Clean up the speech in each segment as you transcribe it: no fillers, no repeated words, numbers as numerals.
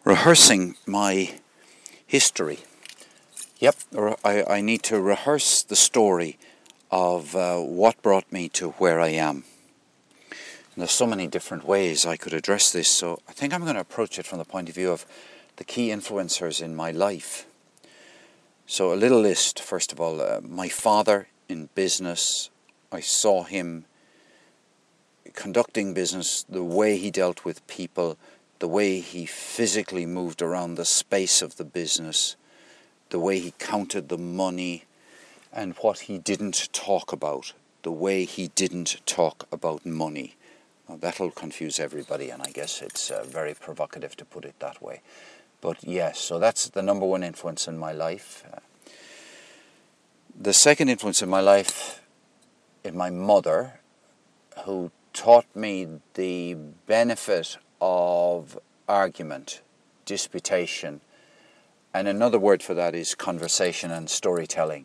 rehearsing my history. Yep, I need to rehearse the story of what brought me to where I am. And there's so many different ways I could address this, so I think I'm going to approach it from the point of view of the key influencers in my life. So a little list, first of all. My father in business, I saw him conducting business, the way he dealt with people, the way he physically moved around the space of the business, the way he counted the money, and what he didn't talk about, the way he didn't talk about money. Now, that'll confuse everybody, and I guess it's very provocative to put it that way. But yes, so that's the number one influence in my life. The second influence in my life is my mother, who taught me the benefit of argument, disputation, and another word for that is conversation and storytelling.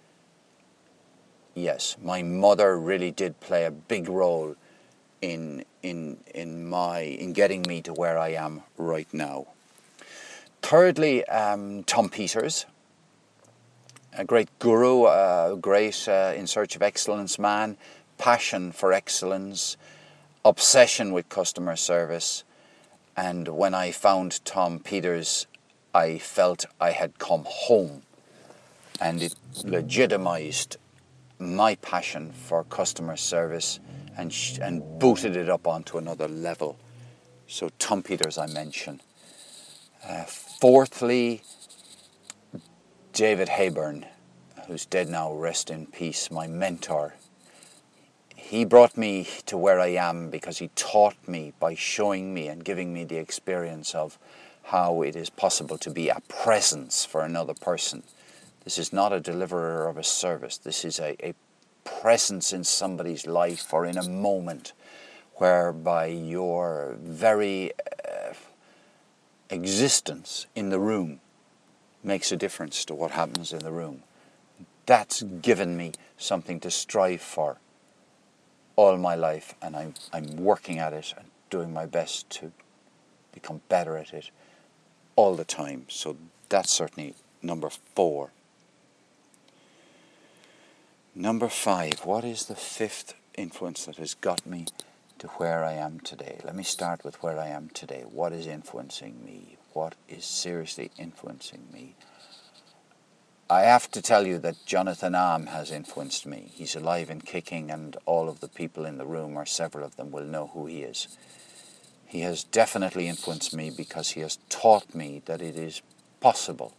Yes, my mother really did play a big role in getting me to where I am right now. Thirdly, Tom Peters, a great guru, a great in search of excellence man, passion for excellence, obsession with customer service. And when I found Tom Peters, I felt I had come home, and it legitimized my passion for customer service and booted it up onto another level. So Tom Peters I mention. Fourthly, David Hayburn, who's dead now, rest in peace, my mentor. He brought me to where I am because he taught me by showing me and giving me the experience of how it is possible to be a presence for another person. This is not a deliverer of a service. This is a presence in somebody's life or in a moment whereby your very existence in the room makes a difference to what happens in the room. That's given me something to strive for all my life, and I'm working at it and doing my best to become better at it all the time. So that's certainly number 4. Number 5, what is the 5th influence that has got me to where I am today? Let me start with where I am today. What is influencing me? What is seriously influencing me? I have to tell you that Jonathan Ahm has influenced me. He's alive and kicking, and all of the people in the room, or several of them, will know who he is. He has definitely influenced me because he has taught me that it is possible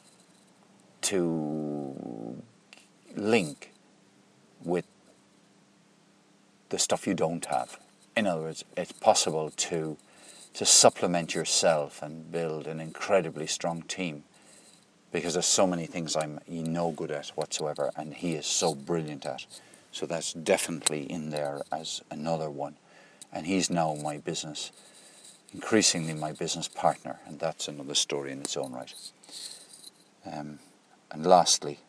to link with the stuff you don't have. In other words, it's possible to supplement yourself and build an incredibly strong team, because there's so many things I'm no good at whatsoever, and he is so brilliant at. So that's definitely in there as another one. And he's now increasingly my business partner, and that's another story in its own right. And lastly,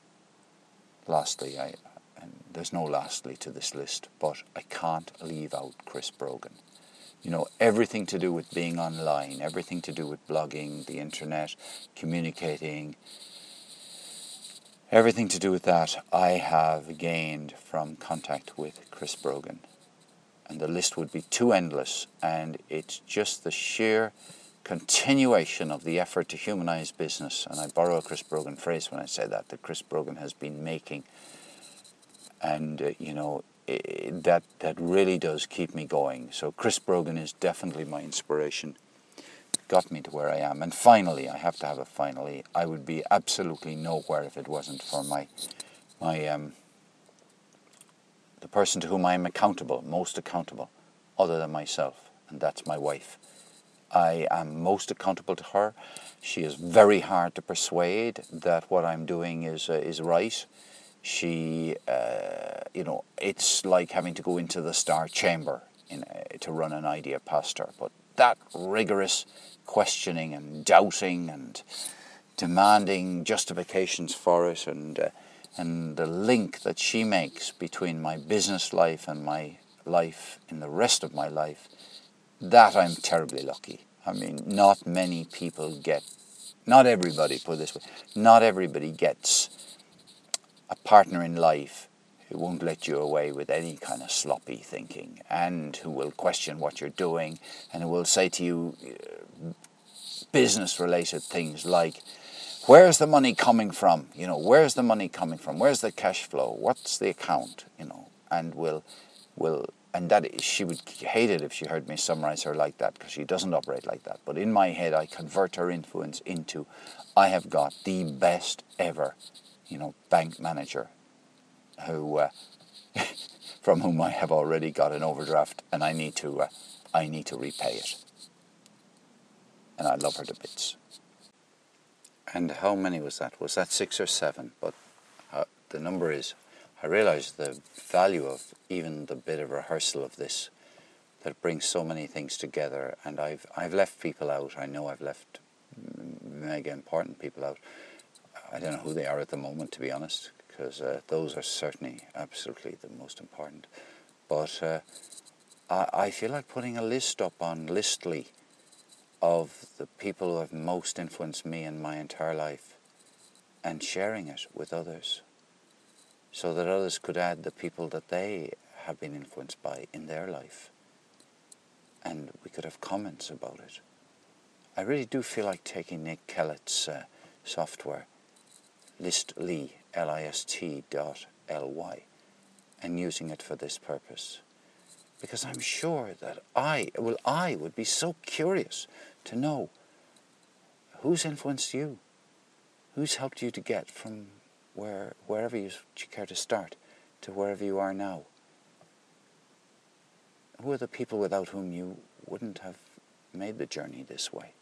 and there's no lastly to this list, but I can't leave out Chris Brogan. You know, everything to do with being online, everything to do with blogging, the internet, communicating, everything to do with that, I have gained from contact with Chris Brogan. And the list would be too endless, and it's just the sheer continuation of the effort to humanize business. And I borrow a Chris Brogan phrase when I say that Chris Brogan has been making. And, that really does keep me going. So Chris Brogan is definitely my inspiration. Got me to where I am. And finally, I have to have a finally, I would be absolutely nowhere if it wasn't for the person to whom I am most accountable, other than myself, and that's my wife. I am most accountable to her. She is very hard to persuade that what I'm doing is right. She, it's like having to go into the star chamber to run an idea past her. But that rigorous questioning and doubting and demanding justifications for it, and the link that she makes between my business life and my life in the rest of my life, that I'm terribly lucky. I mean, not many people get, not everybody, put it this way, not everybody gets a partner in life who won't let you away with any kind of sloppy thinking, and who will question what you're doing, and who will say to you business-related things like, where's the money coming from? You know, where's the money coming from? Where's the cash flow? What's the account? You know, and and that she would hate it if she heard me summarize her like that, because she doesn't operate like that. But in my head, I convert her influence into, I have got the best ever, you know, bank manager, who from whom I have already got an overdraft, and I need to repay it. And I love her to bits. And how many was that? Was that 6 or 7? But the number is, I realise the value of even the bit of rehearsal of this, that it brings so many things together. And I've left people out. I know I've left mega important people out. I don't know who they are at the moment, to be honest, because those are certainly absolutely the most important. But I feel like putting a list up on Listly of the people who have most influenced me in my entire life, and sharing it with others, so that others could add the people that they have been influenced by in their life, and we could have comments about it. I really do feel like taking Nick Kellett's software, Listly, List.ly, and using it for this purpose, because I'm sure that I would be so curious to know who's influenced you, who's helped you to get from wherever you care to start to wherever you are now. Who are the people without whom you wouldn't have made the journey this way?